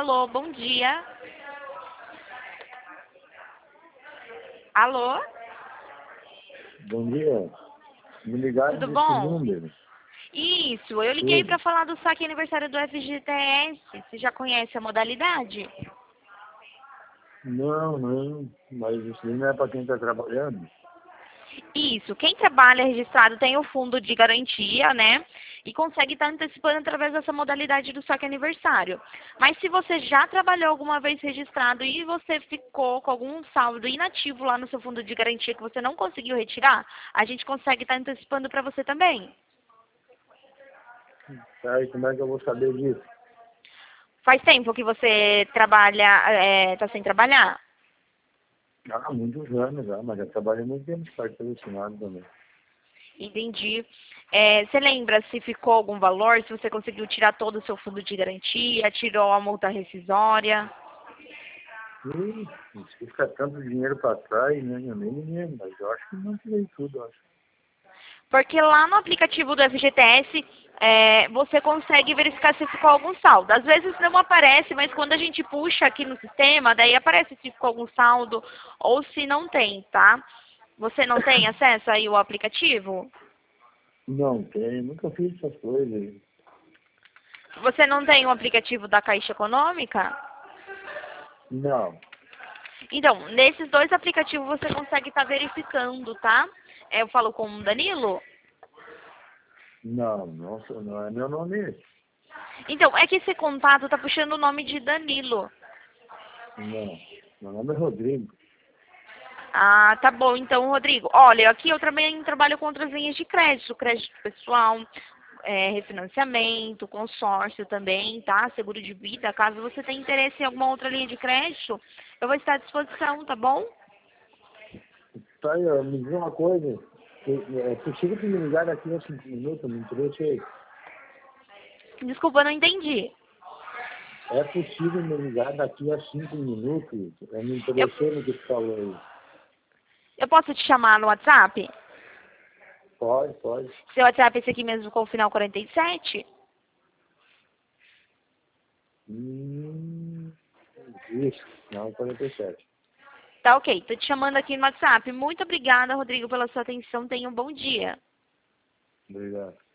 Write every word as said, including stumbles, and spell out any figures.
Alô, bom dia. Alô? Bom dia. Me ligaram Tudo desse bom? número. Isso, eu liguei Tudo. para falar do saque aniversário do F G T S. Você já conhece a modalidade? Não, não. Mas isso aí não é para quem está trabalhando. Isso, quem trabalha registrado tem o fundo de garantia, né? E consegue estar antecipando através dessa modalidade do saque aniversário. Mas se você já trabalhou alguma vez registrado e você ficou com algum saldo inativo lá no seu fundo de garantia que você não conseguiu retirar, a gente consegue estar antecipando para você também. Tá, e como é que eu vou saber disso? Faz tempo que você trabalha, está sem trabalhar? Ah, muitos anos já, mas já trabalhei muito tempo de carteira assinada também. Entendi. É, você lembra se ficou algum valor, se você conseguiu tirar todo o seu fundo de garantia, tirou a multa rescisória? Ih, isso que fica tanto dinheiro para trás, né? Eu nem me lembro, mas eu acho que não tirei tudo, eu acho. Porque lá no aplicativo do F G T S, é, você consegue verificar se ficou algum saldo. Às vezes não aparece, mas quando a gente puxa aqui no sistema, daí aparece se ficou algum saldo ou se não tem, tá? Você não tem acesso aí ao aplicativo? Não tem, nunca fiz essas coisas aí. Você não tem o aplicativo da Caixa Econômica? Não, Então, nesses dois aplicativos você consegue estar verificando, tá? É, eu falo com o Danilo. não, nossa, não é meu nome esse. Então, é que esse contato tá puxando o nome de Danilo. Não, meu nome é Rodrigo. Ah, tá bom. Então, Rodrigo, olha, aqui eu também trabalho com outras linhas de crédito, crédito pessoal, é, refinanciamento, consórcio também, tá? Seguro de vida. Caso você tenha interesse em alguma outra linha de crédito, eu vou estar à disposição, tá bom? Tá aí, ó, me diz uma coisa. É possível que me ligar daqui a cinco minutos, me interessei. Desculpa, eu não entendi. É possível me ligar daqui a cinco minutos? Eu me Eu, interessei no que tu falou aí. eu posso te chamar no WhatsApp? Pode, pode. Seu WhatsApp é esse aqui mesmo com o final quarenta e sete? Hum, isso, não, quarenta e sete. Tá ok, tô te chamando aqui no WhatsApp. Muito obrigada, Rodrigo, pela sua atenção. Tenha um bom dia. Obrigado.